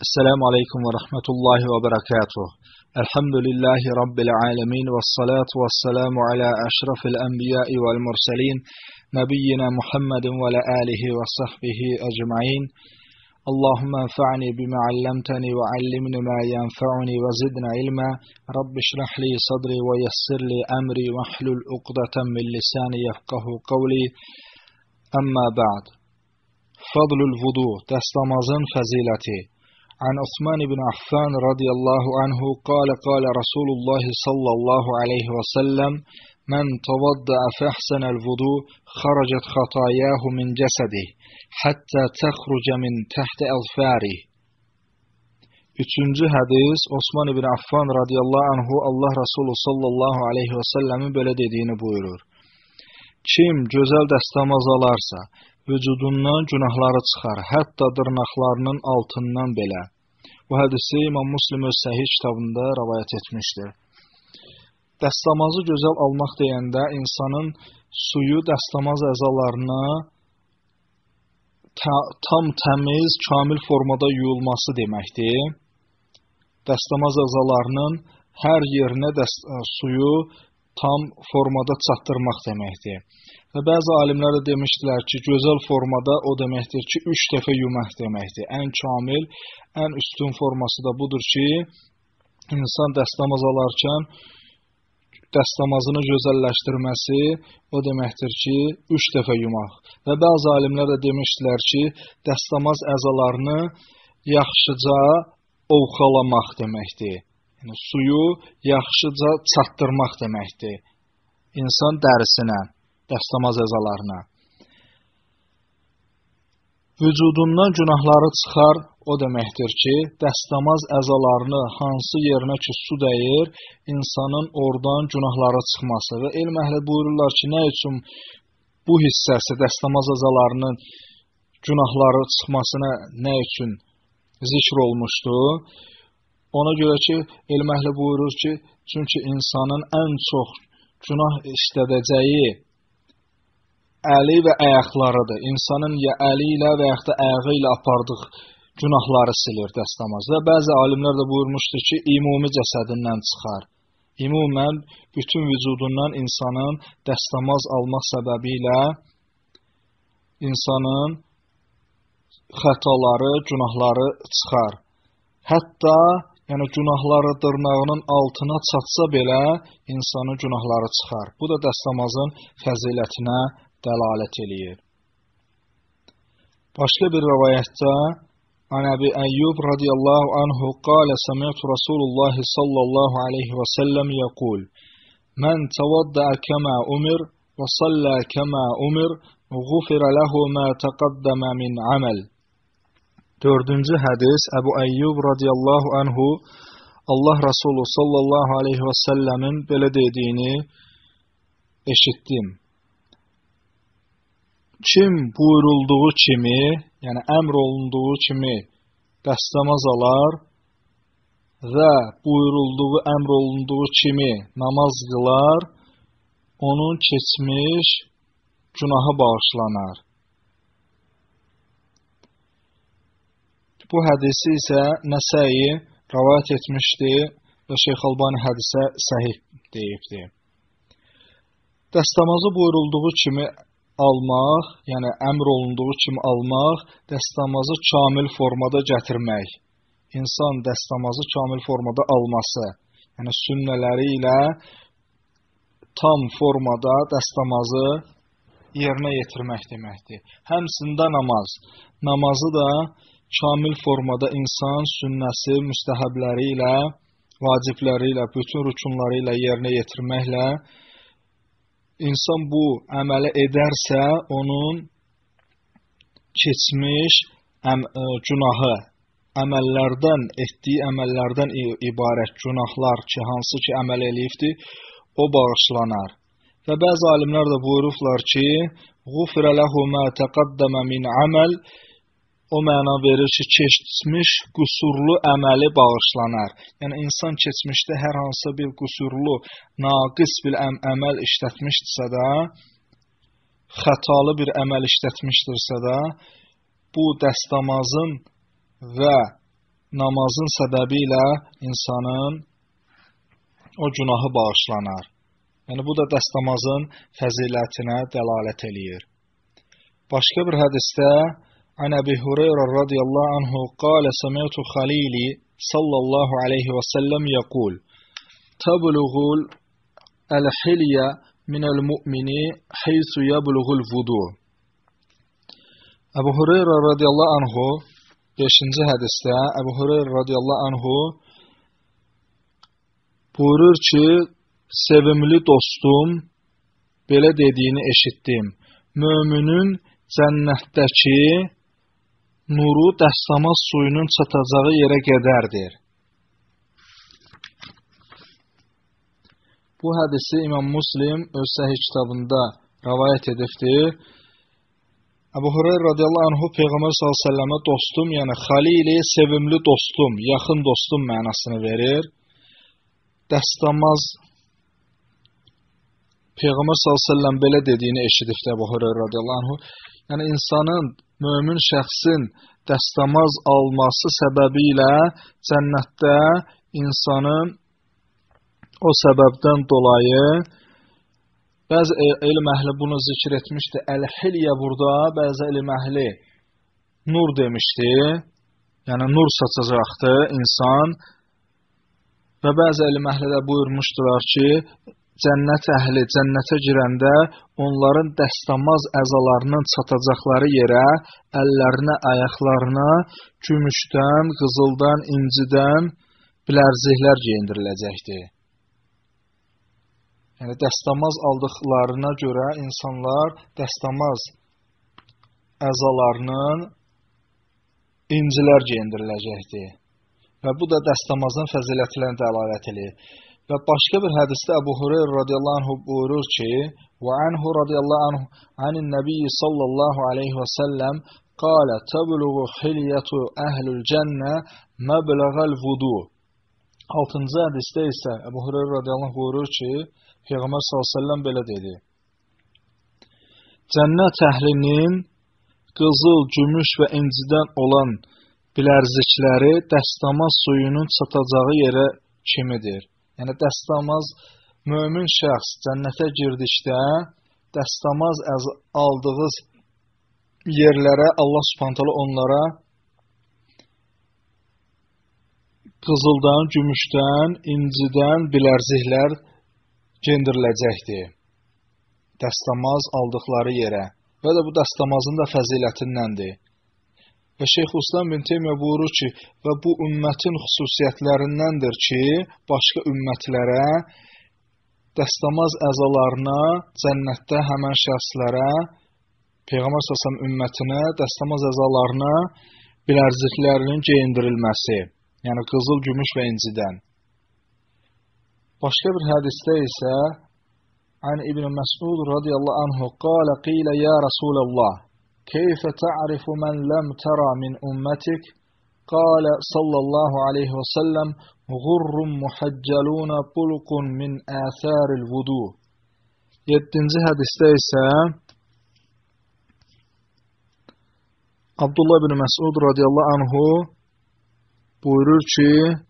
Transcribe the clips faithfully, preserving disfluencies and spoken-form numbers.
Esselamu Aleyküm ve Rahmetullahi ve Berekatuhu. Elhamdülillahi Rabbil Alemin ve salatu ve selamu ala eşrafil enbiyai vel murselin nebiyyina Muhammedin ve ala alihi ve sahbihi ecma'in. Allahümme enfa'ni bima allamtani ve allimni ma yenfa'uni ve zidna ilma. Rabbi şrahli sadri ve yessirli emri ve hlul uqdatan min lisani yefkahu qavli. Amma ba'd. Fadlul vudu, dəstəmazın fəziləti. An Osman ibn Affan radiyallahu anhu qala qala Rasulullah sallallahu aleyhi ve sellem men tavadda'a fəhsənəl vudu xaracət xatayahu min cəsədih hatta təxruca min təhti əzfarih. Üçüncü hədis Osman ibn Affan radiyallahu anhu Allah Resulü sallallahu aleyhi ve sellemin belə dediyini buyurur. Kim gözəl dəstəmaz alarsa vücudundan günahları çıxar, hətta dırnaqlarının altından belə. Bu hədisi İmam Müslim öz səhih kitabında rəvayət etmişdir. Dəstəmazı gözəl almaq deyəndə insanın suyu dəstəmaz əzalarına tam təmiz, kamil formada yuyulması deməkdir. Dəstəmaz əzalarının hər yerinə suyu tam formada çatdırmaq deməkdir. Və bəzi alimlər də demişdilər ki, gözəl formada o deməkdir ki, üç dəfə yumaq deməkdir. Ən kamil, ən üstün forması da budur ki, insan dəstəmaz alarkən dəstəmazını gözəlləşdirməsi o deməkdir ki, üç dəfə yumaq. Və bəzi alimlər də demişdilər ki, dəstəmaz əzalarını yaxşıca ovxalamaq deməkdir. Yəni, suyu yaxşıca çatdırmaq deməkdir insan dərisinə, dəstəmaz əzalarına. Vücudundan günahları çıxar, o deməkdir ki, dəstəmaz əzalarını hansı yerinə ki su dəyir, insanın oradan günahları çıxması. Və elm əhli buyururlar ki, nə üçün bu hissəsi dəstəmaz əzalarının günahları çıxmasına nə üçün zikr olmuşdur? Ona görə ki, elm əhli buyurur ki, çünki insanın ən çox günah işlədəcəyi əli və əyaqlarıdır. İnsanın ya əli ilə və yaxud da əyağı ilə apardıq günahları silir dəstəmaz. Və bəzi alimlər də buyurmuşdur ki, ümumi cəsədindən çıxar. Ümumən, bütün vücudundan insanın dəstəmaz almaq səbəbi ilə insanın xətaları, günahları çıxar. Hətta yəni günahları dırnağının altına çatsa belə insanın günahları çıxar. Bu da dəstəmazın fəzilətinə dəlalət eləyir. Başqa bir rivayətdə An Əbi Əyyub radiyallahu anhu qalə səmi'tu Rasulullah sallallahu aleyhi və səlləm yəqul Mən təvaddaə kəmə umir və sallə kəmə umirğufirə ləhu mə təqaddəmə min əməl. Dördüncü hədis Əbu Əyyub radiyallahu anhu Allah Resulü sallallahu aleyhi və səlləmin belə dediyini eşitdim. Kim buyurulduğu kimi, yəni əmr olunduğu kimi dəstəmaz alar və buyurulduğu, əmr olunduğu kimi namaz qılar, onun keçmiş günahı bağışlanar. Bu hədisi isə Nəsəi rəvayət etmişdir və Şeyx Albani hədisə səhih deyibdir. Dəstəmazı buyurulduğu kimi almaq, yəni əmr olunduğu kimi almaq, dəstəmazı kamil formada gətirmək. İnsan dəstəmazı kamil formada alması, yəni sünnələri ilə tam formada dəstəmazı yerinə yetirmək deməkdir. Həmçində namaz. Namazı da kamil formada insan sünnəsi, müstəhəbləri ilə, vacibləri ilə, bütün rükunları ilə yerinə yetirməklə insan bu əməli edərsə, onun keçmiş əm günahı, əməllərdən, etdiyi əməllərdən ibarət günahlar ki, hansı ki əməl eləyibdir, o bağışlanar. Və bəzi alimlər də buyurublar ki, غُفِرَ لَهُ مَا تَقَدَّمَ مِنْ عَمَلٍ O məna verir ki, keçmiş qüsurlu əməli bağışlanar. Yəni, insan keçmişdə hər hansı bir qüsurlu, naqis bir əm əməl işlətmişdirsə də, xətalı bir əməl işlətmişdirsə də, bu dəstəmazın və namazın səbəbi ilə insanın o günahı bağışlanar. Yəni, bu da dəstəmazın fəzilətinə dəlalət eləyir. Başqa bir hədisdə An Əbi Hüreyrə radiyallahu anhu qalə səmi'tu Xalili sallallahu aleyhi və səlləm yəqul təbluğul əl-hilyə minəl-mu'mini heysu yəbluğul vudu. Əbu Hüreyrə radiyallahu anhu beşinci hədisdə Əbu Hüreyrə radiyallahu anhu buyurur ki, sevimli dostum belə dediyini eşitdim. Möminin cənnətdəki nuru dəstəmaz suyunun çatacağı yerə qədərdir. Bu hədisi İmam Muslim öz səhih kitabında rəvayət edibdir. Əbu Hüreyrə radiyallahu anhu Peyğəmbər sallallahu əleyhi və səlləmə dostum, yəni Xalili, sevimli dostum, yaxın dostum mənasını verir. Dəstəmaz Peyğəmbər sallallahu əleyhi və səlləm belə dediyini eşidibdi Əbu Hüreyrə radiyallahu anhu. Yəni insanın, mömin şəxsin dəstəmaz alması səbəbilə cənnətdə insanın o səbəbdən dolayı bəzi elm əhli bunu zikr etmişdi. Əl-hilyə burada bəzi elm əhli nur demişdi. Yəni nur saçacaqdı insan. Və bəzi elm əhli də buyurmuşdular ki, cənnət əhli cənnətə girəndə onların dəstəmaz əzalarının çatacaqları yerə, əllərinə, ayaqlarına gümüşdən, qızıldan, incidən bilərziklər geyindiriləcəkdir. Yəni, dəstəmaz aldıqlarına görə insanlar dəstəmaz əzalarının incilər geyindiriləcəkdir. Və bu da dəstəmazın fəzilətlərini dəlalət edir. Və başqa bir hədisdə Əbu Hüreyrə radiyallahu anhu buyurur ki, və anhu radiyallahu anhu anin nəbiyyi sallallahu aleyhi və səlləm qalə təbluğu xilyətu əhlül cənnə məbləğəl vudu. altıncı hədisdə isə Əbu Hüreyrə radiyallahu anh buyurur ki, Peyğəmbər sallallahu əleyhi və səlləm belə dedi. Cənnət əhlinin qızıl, gümüş və incidən olan bilərzikləri dəstəmaz suyunun çatacağı yerə kimidir. Yəni, dəstəmaz, mömin şəxs cənnətə girdikdə dəstəmaz aldığınız yerlərə Allah Subhanahu taala onlara qızıldan, gümüşdən, incidən bilərziklər geyindiriləcəkdir. Dəstəmaz aldıqları yerə. Və də bu dəstəmazın da fəzilətindəndir. Və Şeyxülislam ibn Teymiyyə buyurur ki, və bu ümmətin xüsusiyyətlərindəndir ki, başqa ümmətlərə, dəstəmaz əzalarına, cənnətdə həmən şəxslərə, Peyğəmbər sallallahu əleyhi və səlləm ümmətinə, dəstəmaz əzalarına bilərziklərinin geyindirilməsi, yəni qızıl, gümüş və incidən. Başqa bir hədisdə isə An İbn Məsud radiyallahu anhu qalə qilə ya Rasulallah keyfə ta'rifu mən ləm tərə min ümmətik qalə sallallahu aleyhi və səlləmğurrun muhaccəlunə bulqun min əthəril vudu. Yeddinci hədisdə isə Abdullah ibn Məsud radiyallahu anhu buyurur ki,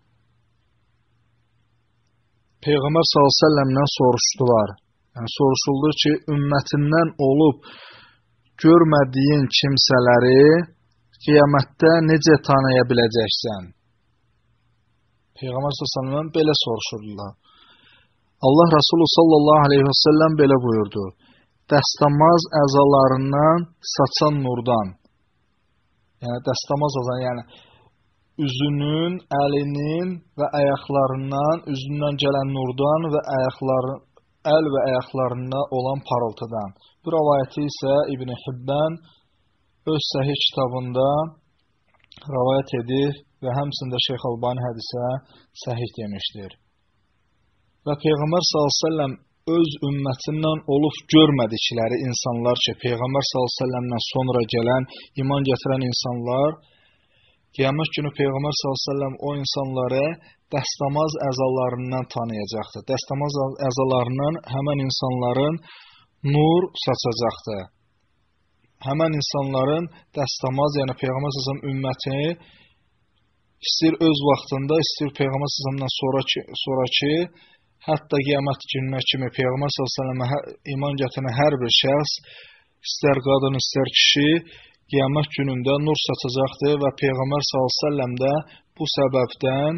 Peyğəmbər sallallahu əleyhi və səlləmdən soruşdular. Yəni, soruşuldu ki, ümmətindən olub görmədiyin kimsələri qiyamətdə necə tanıya biləcəksən? Peyğəmbər sallallahu əleyhi və səlləmdən belə soruşurdular. Allah Resulü sallallahu aleyhi və səlləm belə buyurdu. Dəstəmaz əzalarından saçan nurdan. Yəni, dəstəmaz əzalarından, yəni üzünün, əlinin və ayaqlarından, üzündən gələn nurdan və ayaqları, əl və ayaqlarında olan parıltıdan. Bu rəvayəti isə İbn Hibban öz səhih kitabında rəvayət edir və həmçində Şeyx Albani hədisə səhih demişdir. Və Peyğəmbər sallallahu əleyhi və səlləm öz ümmətindən olub görmədikləri insanlar ki, Peyğəmbər sallallahu əleyhi və səlləmdən sonra gələn, iman gətirən insanlar, qiyamət günü Peyğəmbər sallallahu əleyhi və səlləm o insanları dəstəmaz əzalarından tanıyacaqdır. Dəstəmaz əzalarından həmən insanların nur saçacaqdır. Həmən insanların dəstəmaz, yəni Peyğəmbər sallallahu əleyhi və səlləm ümməti İstir öz vaxtında, istir Peyğəmbər sallallahu sonraki sonraki hətta qiyamət gününə kimi Peyğəmbər sallallahu iman gətirən hər bir şəxs, istər qadın, istər kişi qiyamət günündə nur saçacaqdır və Peyğəmbər sallallahu də bu səbəbdən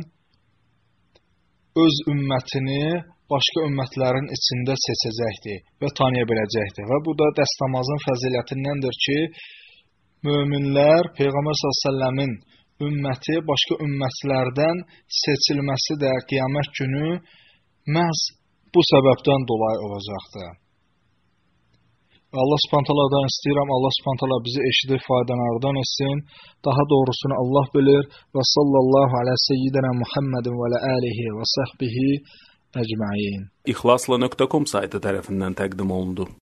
öz ümmətini başqa ümmətlərin içində seçəcəkdir və tanıya biləcəkdir. Və bu da dəstəmazın fəzilətindəndir ki, möminlər Peyğəmbər sallallahu ümməti başqa ümmətlərdən seçilməsi də qiyamət günü məhz bu səbəbdən dolayı olacaqdır. Allah Subhanahu taala'dan istəyirəm, Allah Subhanahu taala bizi eşidib faydalanardan etsin. Daha doğrusunu Allah bilir. Və sallallahu alə seyyidina Muhammedin və alihi və səhbihi ecmaîn. İxlasla nöqtə com saytı tərəfindən təqdim olundu.